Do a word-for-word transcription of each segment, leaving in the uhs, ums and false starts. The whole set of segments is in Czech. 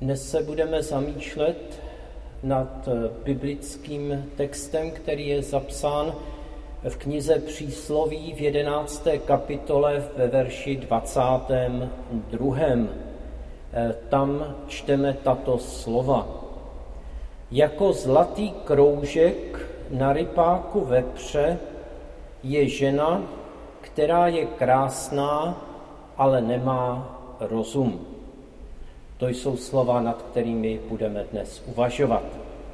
Dnes se budeme zamýšlet nad biblickým textem, který je zapsán v knize Přísloví v jedenácté kapitole ve verši dvacátém druhém. Tam čteme tato slova. Jako zlatý kroužek na rypáku vepře je žena, která je krásná, ale nemá rozum. To jsou slova, nad kterými budeme dnes uvažovat.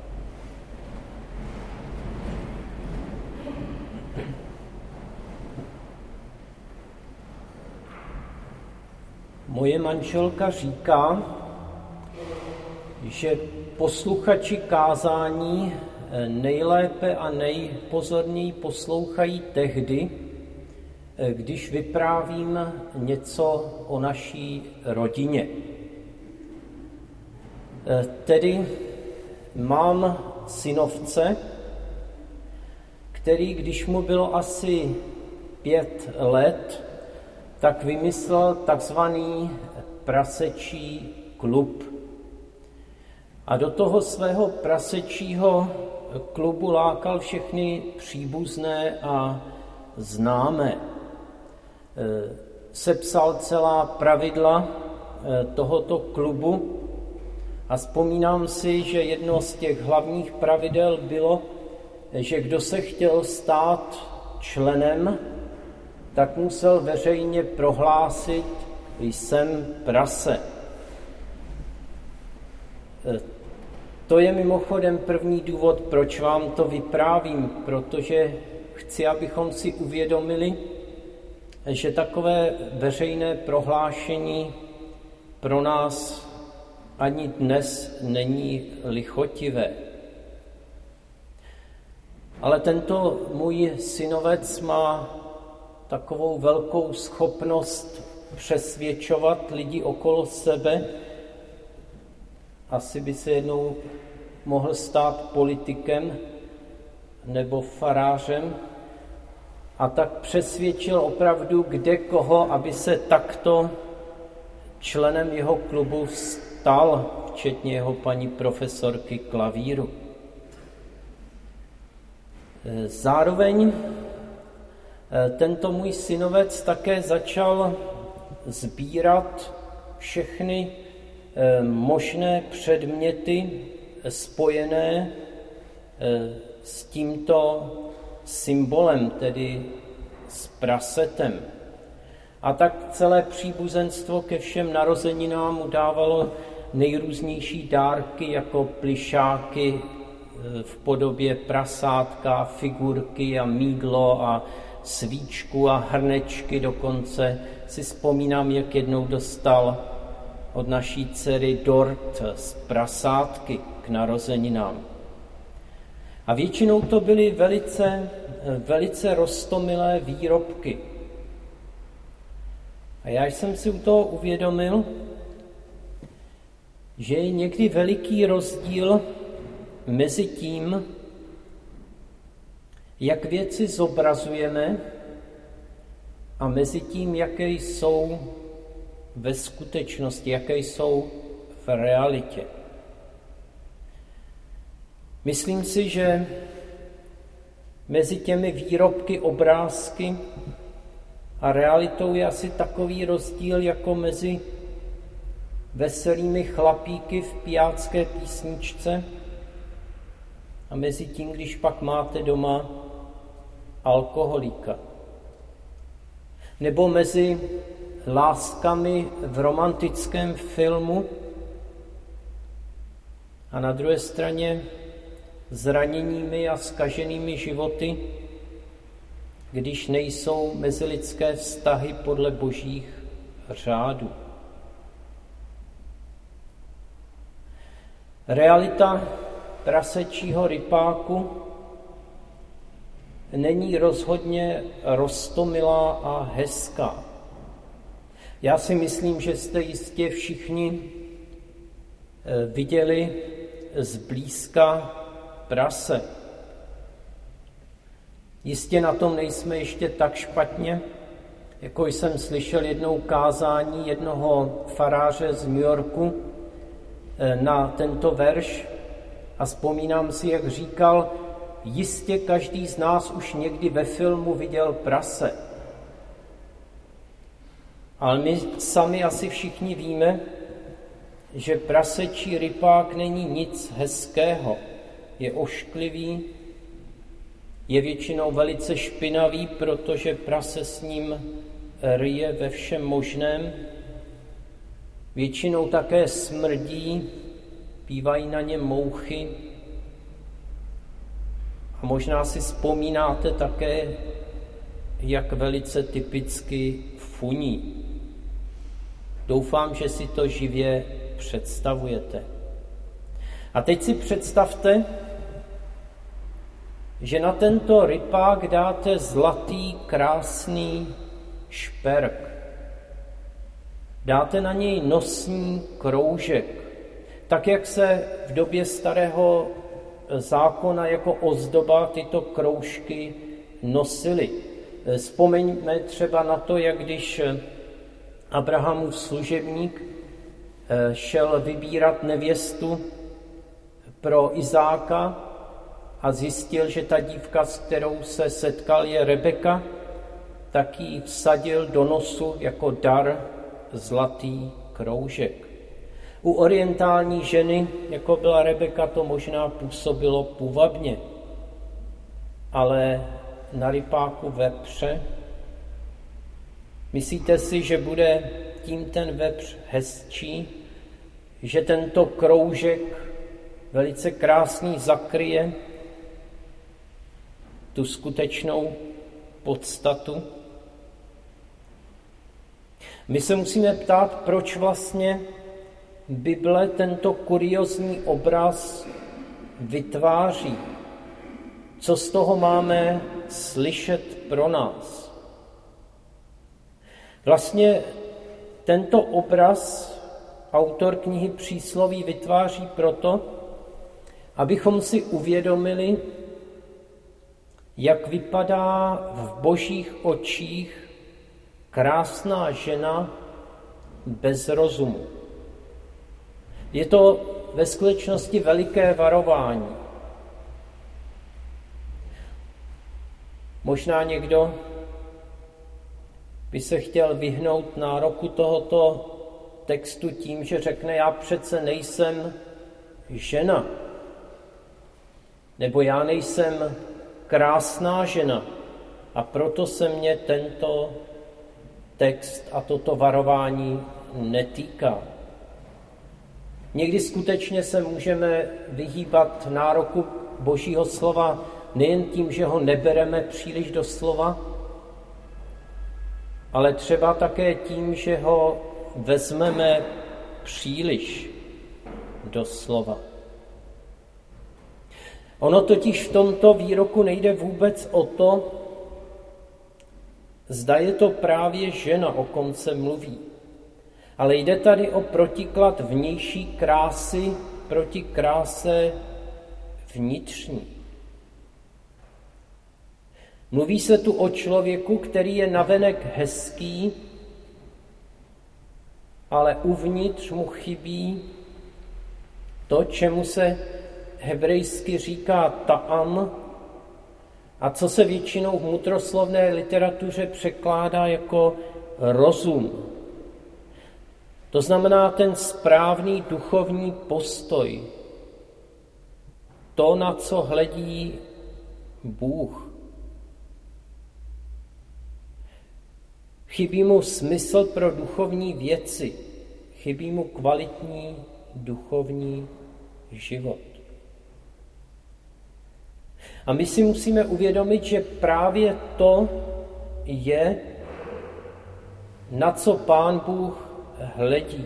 Moje manželka říká, že posluchači kázání nejlépe a nejpozorněji poslouchají tehdy, když vyprávím něco o naší rodině. Tedy mám synovce, který, když mu bylo asi pět let, tak vymyslel takzvaný prasečí klub. A do toho svého prasečího klubu lákal všechny příbuzné a známé. Sepsal celá pravidla tohoto klubu a vzpomínám si, že jedno z těch hlavních pravidel bylo, že kdo se chtěl stát členem, tak musel veřejně prohlásit, jsem prase. To je mimochodem první důvod, proč vám to vyprávím, protože chci, abychom si uvědomili, že takové veřejné prohlášení pro nás ani dnes není lichotivé. Ale tento můj synovec má takovou velkou schopnost přesvědčovat lidi okolo sebe. Asi by se jednou mohl stát politikem nebo farářem. A tak přesvědčil opravdu kde koho, aby se takto členem jeho klubu stal, včetně jeho paní profesorky klavíru. Zároveň tento můj synovec také začal sbírat všechny možné předměty spojené s tímto symbolem, tedy s prasetem. A tak celé příbuzenstvo ke všem narozeninám mu dávalo nejrůznější dárky, jako plyšáky v podobě prasátka, figurky a mýdlo a svíčku a hrnečky. Dokonce si vzpomínám, jak jednou dostal od naší dcery dort z prasátky k narozeninám. A většinou to byly velice, velice roztomilé výrobky. A já jsem si u toho uvědomil, že je někdy veliký rozdíl mezi tím, jak věci zobrazujeme, a mezi tím, jaké jsou ve skutečnosti, jaké jsou v realitě. Myslím si, že mezi těmi výrobky, obrázky a realitou je asi takový rozdíl jako mezi veselými chlapíky v pijácké písničce a mezi tím, když pak máte doma alkoholíka. Nebo mezi láskami v romantickém filmu a na druhé straně zraněními a zkaženými životy, když nejsou mezilidské vztahy podle božích řádů. Realita prasečího rypáku není rozhodně roztomilá a hezká. Já si myslím, že jste jistě všichni viděli zblízka prase. Jistě na tom nejsme ještě tak špatně, jako jsem slyšel jednou kázání jednoho faráře z New Yorku, na tento verš a vzpomínám si, jak říkal, jistě každý z nás už někdy ve filmu viděl prase. Ale my sami asi všichni víme, že prasečí rypák není nic hezkého. Je ošklivý, je většinou velice špinavý, protože prase s ním ryje ve všem možném. Většinou také smrdí, bývají na něm mouchy. A možná si vzpomínáte také, jak velice typicky funí. Doufám, že si to živě představujete. A teď si představte, že na tento rypák dáte zlatý, krásný šperk. Dáte na něj nosní kroužek, tak jak se v době starého zákona jako ozdoba tyto kroužky nosily. Vzpomeňme třeba na to, jak když Abrahamův služebník šel vybírat nevěstu pro Izáka a zjistil, že ta dívka, s kterou se setkal, je Rebeka, tak ji vsadil do nosu jako dar zlatý kroužek. U orientální ženy, jako byla Rebeka, to možná působilo půvabně, ale na rypáku vepře, myslíte si, že bude tím ten vepř hezčí, že tento kroužek velice krásný zakryje tu skutečnou podstatu? My se musíme ptát, proč vlastně Bible tento kuriózní obraz vytváří. Co z toho máme slyšet pro nás? Vlastně tento obraz autor knihy Přísloví vytváří proto, abychom si uvědomili, jak vypadá v božích očích krásná žena bez rozumu. Je to ve skutečnosti veliké varování. Možná někdo by se chtěl vyhnout nároku tohoto textu tím, že řekne, já přece nejsem žena, nebo já nejsem krásná žena a proto se mě tento text a toto varování netýká. Někdy skutečně se můžeme vyhýbat nároku Božího slova nejen tím, že ho nebereme příliš do slova, ale třeba také tím, že ho vezmeme příliš do slova. Ono totiž v tomto výroku nejde vůbec o to, zda je to právě žena, o kom se mluví. Ale jde tady o protiklad vnější krásy proti kráse vnitřní. Mluví se tu o člověku, který je navenek hezký, ale uvnitř mu chybí to, čemu se hebrejsky říká ta'am, a co se většinou v mudroslovné literatuře překládá jako rozum. To znamená ten správný duchovní postoj, to, na co hledí Bůh. Chybí mu smysl pro duchovní věci, chybí mu kvalitní duchovní život. A my si musíme uvědomit, že právě to je, na co Pán Bůh hledí.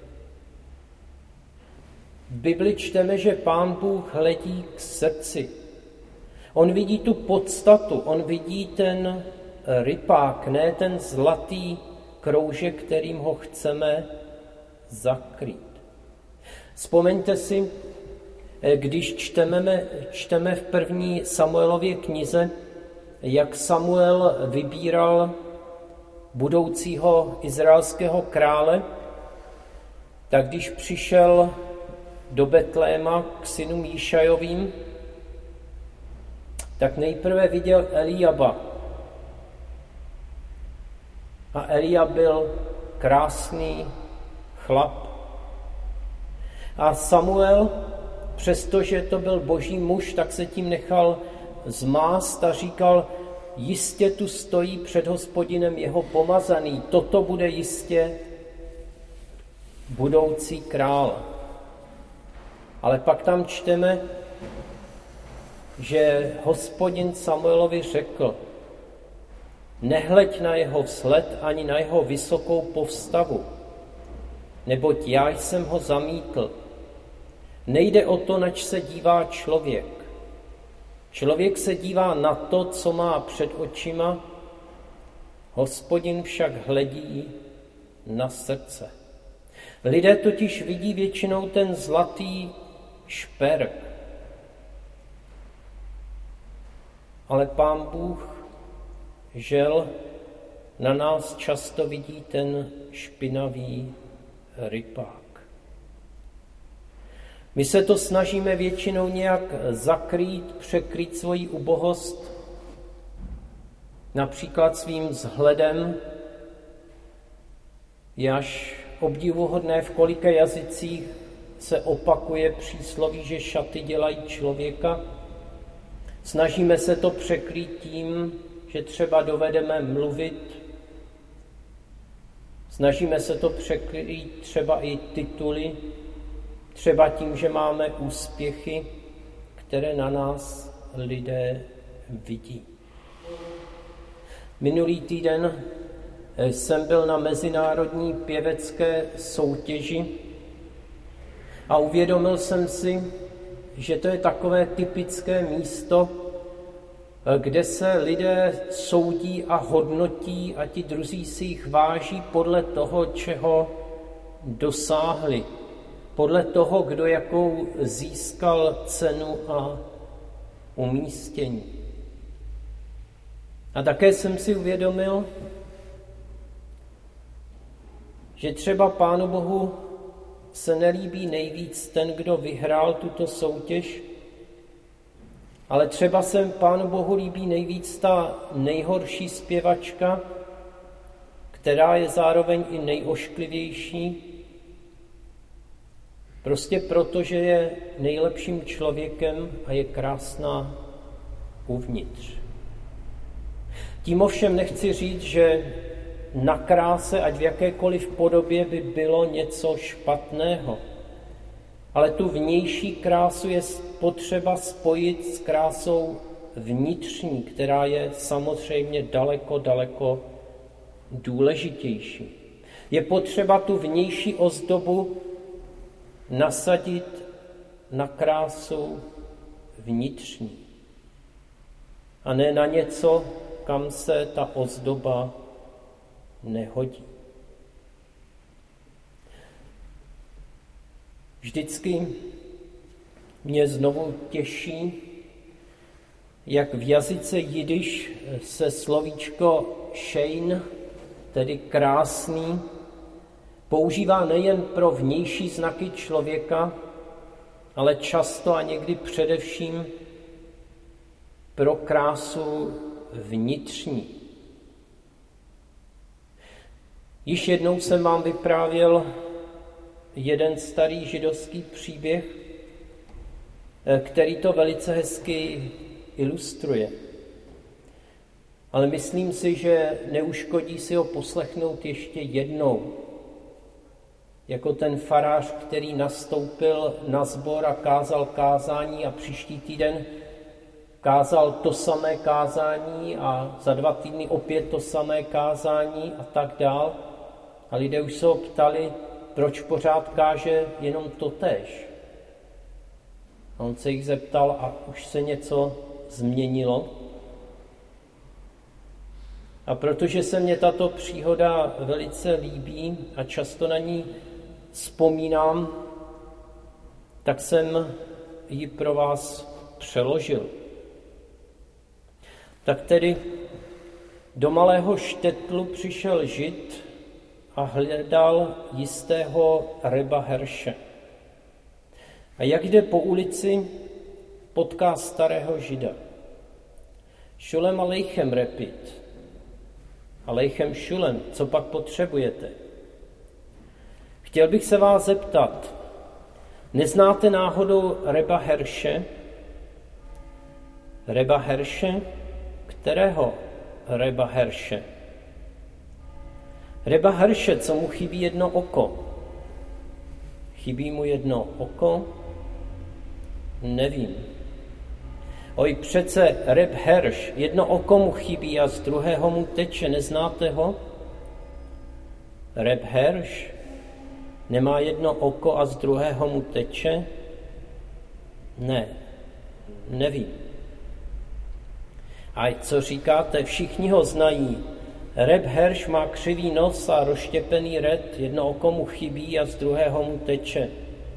V Bibli čteme, že Pán Bůh hledí k srdci. On vidí tu podstatu, on vidí ten rypák, ne ten zlatý kroužek, kterým ho chceme zakrýt. Vzpomeňte si, když čteme, čteme v první Samuelově knize, jak Samuel vybíral budoucího izraelského krále, tak když přišel do Betléma k synům Jíšajovým, tak nejprve viděl Eliaba. A Eliab byl krásný chlap. A Samuel, přestože to byl boží muž, tak se tím nechal zmást a říkal, jistě tu stojí před Hospodinem jeho pomazaný, toto bude jistě budoucí král. Ale pak tam čteme, že Hospodin Samuelovi řekl, nehleď na jeho vzhled ani na jeho vysokou postavu, neboť já jsem ho zamítl. Nejde o to, nač se dívá člověk. Člověk se dívá na to, co má před očima, Hospodin však hledí na srdce. Lidé totiž vidí většinou ten zlatý šperk, ale Pán Bůh žel na nás často vidí ten špinavý rypák. My se to snažíme většinou nějak zakrýt, překrýt svoji ubohost, například svým vzhledem. Je až obdivuhodné, v kolika jazycích se opakuje přísloví, že šaty dělají člověka. Snažíme se to překrýt tím, že třeba dovedeme mluvit. Snažíme se to překrýt třeba i tituly, třeba tím, že máme úspěchy, které na nás lidé vidí. Minulý týden jsem byl na mezinárodní pěvecké soutěži a uvědomil jsem si, že to je takové typické místo, kde se lidé soudí a hodnotí a ti druzí si jich váží podle toho, čeho dosáhli. Podle toho, kdo jakou získal cenu a umístění. A také jsem si uvědomil, že třeba Pánu Bohu se nelíbí nejvíc ten, kdo vyhrál tuto soutěž, ale třeba se Pánu Bohu líbí nejvíc ta nejhorší zpěvačka, která je zároveň i nejošklivější, prostě proto, že je nejlepším člověkem a je krásná uvnitř. Tím ovšem nechci říct, že na kráse, ať v jakékoliv podobě, by bylo něco špatného. Ale tu vnější krásu je potřeba spojit s krásou vnitřní, která je samozřejmě daleko, daleko důležitější. Je potřeba tu vnější ozdobu nasadit na krásu vnitřní. A ne na něco, kam se ta ozdoba nehodí. Vždycky mě znovu těší, jak v jazyce jidiš se slovíčko šejn, tedy krásný, používá nejen pro vnější znaky člověka, ale často a někdy především pro krásu vnitřní. Již jednou jsem vám vyprávěl jeden starý židovský příběh, který to velice hezky ilustruje. Ale myslím si, že neuškodí si ho poslechnout ještě jednou. Jako ten farář, který nastoupil na sbor a kázal kázání a příští týden kázal to samé kázání a za dva týdny opět to samé kázání a tak dál. A lidé už se ho ptali, proč pořád káže jenom totéž. A on se jich zeptal, a už se něco změnilo. A protože se mně tato příhoda velice líbí a často na ní vzpomínám, tak jsem ji pro vás přeložil. Tak tedy do malého štetlu přišel žid a hledal jistého Reba Herše. A jak jde po ulici, potká starého žida. Šulem alejchem repit. Alejchem šulem, co pak potřebujete? Chtěl bych se vás zeptat, neznáte náhodou Reba Herše? Reba Herše? Kterého Reba Herše? Reba Herše, co mu chybí jedno oko. Chybí mu jedno oko? Nevím. Oj, přece Reb Herš, jedno oko mu chybí a z druhého mu teče, neznáte ho? Reb Herš nemá jedno oko a z druhého mu teče? Ne, nevím. A co říkáte, všichni ho znají. Reb Herš má křivý nos a rozštěpený ret, jedno oko mu chybí a z druhého mu teče.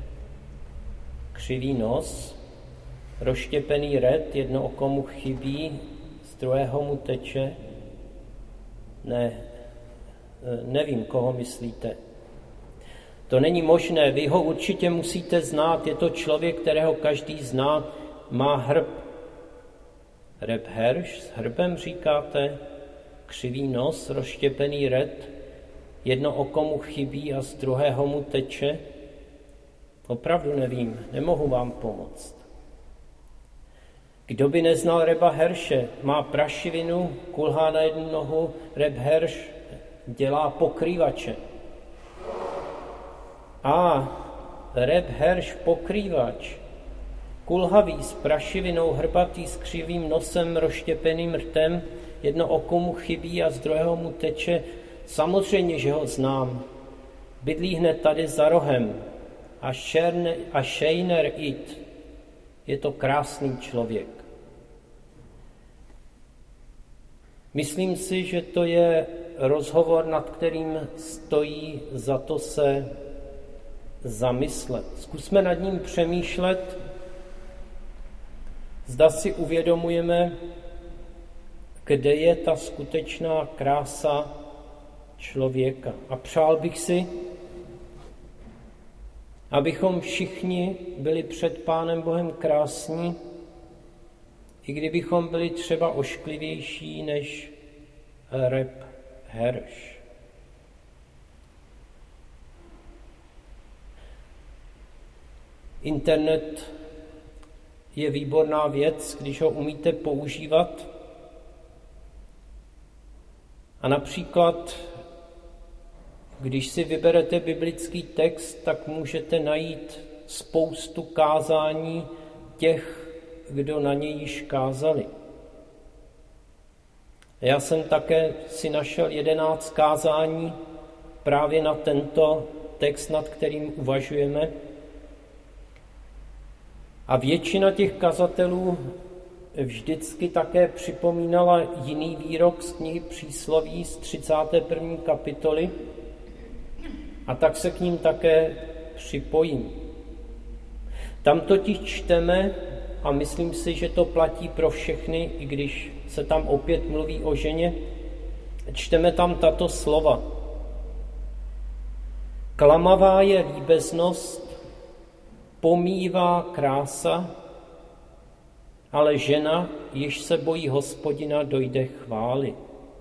Křivý nos, rozštěpený ret, jedno oko mu chybí, z druhého mu teče. Ne, nevím, koho myslíte. To není možné, vy ho určitě musíte znát, je to člověk, kterého každý zná, má hrb. Reb Herš s hrbem říkáte, křivý nos, rozštěpený ret, jedno oko mu chybí a z druhého mu teče. Opravdu nevím, nemohu vám pomoct. Kdo by neznal Reba Herše, má prašivinu, kulhá na jednu nohu, Reb Herš dělá pokrývače. A Reb Herš pokrývač, kulhavý s prašivinou, hrbatý s křivým nosem, rozštěpeným rtem, jedno oko mu chybí a z druhého mu teče. Samozřejmě, že ho znám. Bydlí hned tady za rohem. A, šerne, a Šejner It. Je to krásný člověk. Myslím si, že to je rozhovor, nad kterým stojí za to se zamyslet. Zkusme nad ním přemýšlet, zda si uvědomujeme, kde je ta skutečná krása člověka. A přál bych si, abychom všichni byli před Pánem Bohem krásní, i kdybychom byli třeba ošklivější než Reb Herš. Internet je výborná věc, když ho umíte používat. A například, když si vyberete biblický text, tak můžete najít spoustu kázání těch, kdo na něj již kázali. Já jsem také si našel jedenáct kázání právě na tento text, nad kterým uvažujeme. A většina těch kazatelů vždycky také připomínala jiný výrok z knihy Přísloví z třicáté první kapitoly a tak se k ním také připojím. Tam totiž čteme, a myslím si, že to platí pro všechny, i když se tam opět mluví o ženě, čteme tam tato slova. Klamavá je líbeznost, pomívá krása, ale žena, již se bojí Hospodina, dojde chvály.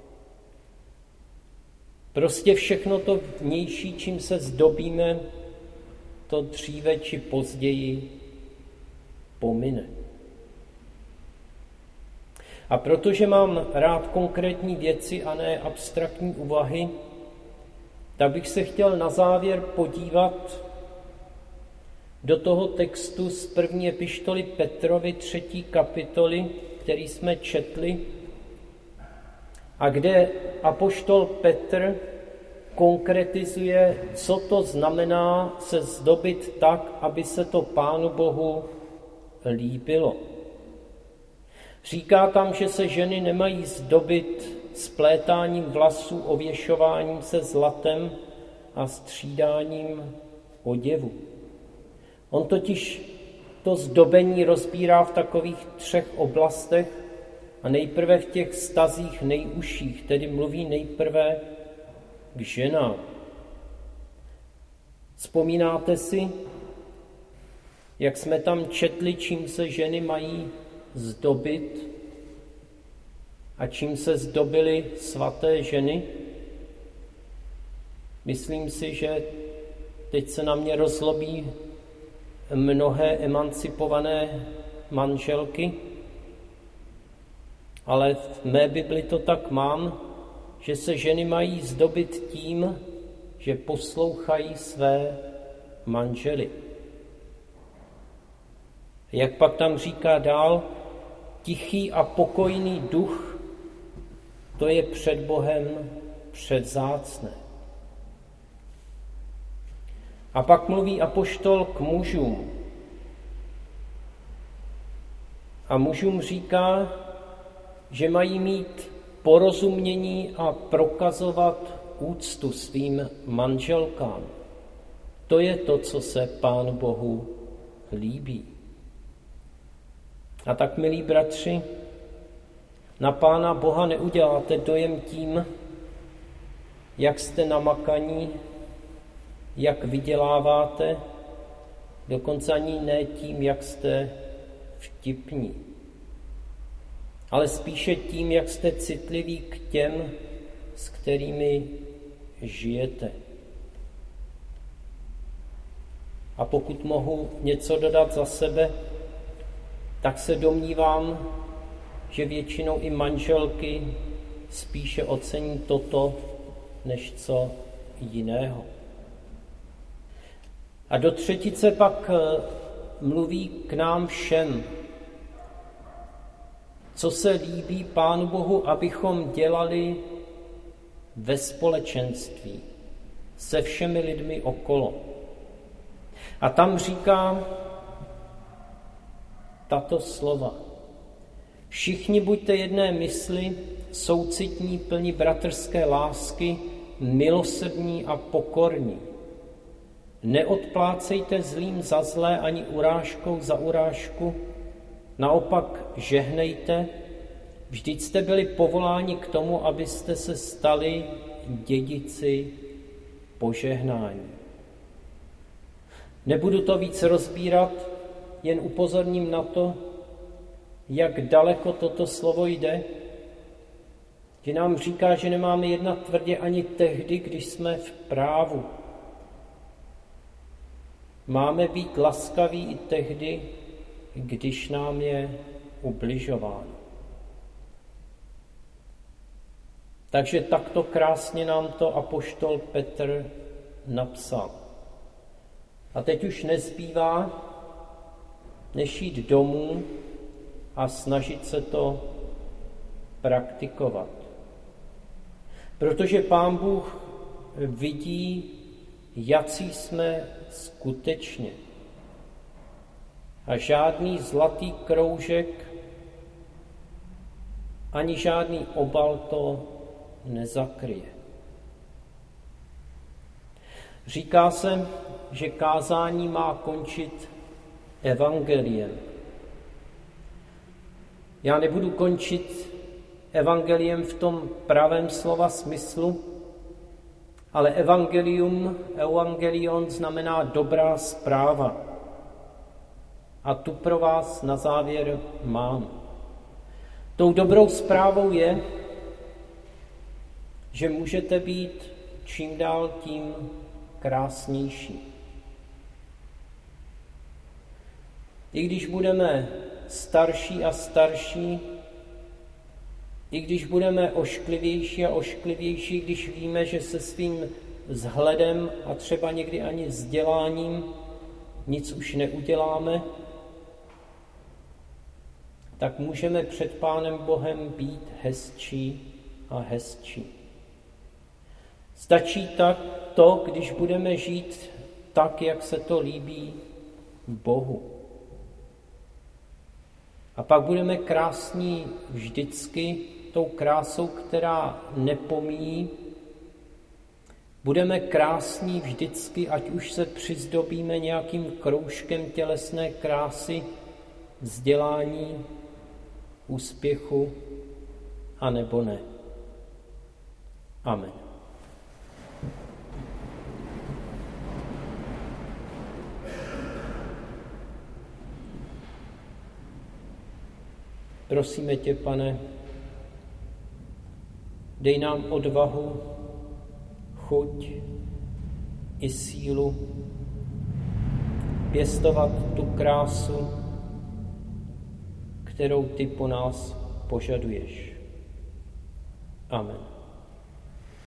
Prostě všechno to vnější, čím se zdobíme, to dříve či později pomine. A protože mám rád konkrétní věci a ne abstraktní úvahy, tak bych se chtěl na závěr podívat do toho textu z první epištoly Petrovi třetí kapitoly, který jsme četli, a kde apoštol Petr konkretizuje, co to znamená se zdobit tak, aby se to Pánu Bohu líbilo. Říká tam, že se ženy nemají zdobit splétáním vlasů, ověšováním se zlatem a střídáním oděvu. On totiž to zdobení rozbírá v takových třech oblastech a nejprve v těch stazích nejužších, tedy mluví nejprve k ženám. Vzpomínáte si, jak jsme tam četli, čím se ženy mají zdobit a čím se zdobily svaté ženy. Myslím si, že teď se na mě rozlobí mnohé emancipované manželky, ale v mé Bibli to tak mám, že se ženy mají zdobit tím, že poslouchají své manžely. Jak pak tam říká dál, tichý a pokojný duch, to je před Bohem předvzácné. A pak mluví apoštol k mužům. A mužům říká, že mají mít porozumění a prokazovat úctu svým manželkám. To je to, co se Pánu Bohu líbí. A tak, milí bratři, na Pána Boha neuděláte dojem tím, jak jste namakaní, jak vyděláváte, dokonce ani ne tím, jak jste vtipní, ale spíše tím, jak jste citliví k těm, s kterými žijete. A pokud mohu něco dodat za sebe, tak se domnívám, že většinou i manželky spíše ocení toto, než co jiného. A do třetice pak mluví k nám všem, co se líbí Pánu Bohu, abychom dělali ve společenství se všemi lidmi okolo. A tam říká tato slova. Všichni buďte jedné mysli, soucitní, plní bratrské lásky, milosrdní a pokorní. Neodplácejte zlým za zlé ani urážkou za urážku, naopak žehnejte, vždyť jste byli povoláni k tomu, abyste se stali dědici požehnání. Nebudu to víc rozbírat, jen upozorním na to, jak daleko toto slovo jde, že nám říká, že nemáme jednat tvrdě ani tehdy, když jsme v právu. Máme být laskaví i tehdy, když nám je ubližováno. Takže takto krásně nám to apoštol Petr napsal. A teď už nezbývá, než jít domů a snažit se to praktikovat. Protože Pán Bůh vidí, jací jsme skutečně. A žádný zlatý kroužek, ani žádný obal to nezakryje. Říká se, že kázání má končit evangeliem. Já nebudu končit evangeliem v tom pravém slova smyslu, ale evangelium, evangelion znamená dobrá zpráva. A tu pro vás na závěr mám. Tou dobrou zprávou je, že můžete být čím dál tím krásnější. I když budeme starší a starší, i když budeme ošklivější a ošklivější, když víme, že se svým vzhledem a třeba někdy ani vzděláním nic už neuděláme, tak můžeme před Pánem Bohem být hezčí a hezčí. Stačí tak to, když budeme žít tak, jak se to líbí Bohu. A pak budeme krásní vždycky tou krásou, která nepomíjí. Budeme krásní vždycky, ať už se přizdobíme nějakým kroužkem tělesné krásy, vzdělání, úspěchu, a nebo ne. Amen. Prosíme tě, Pane, dej nám odvahu, chuť i sílu pěstovat tu krásu, kterou ty po nás požaduješ. Amen.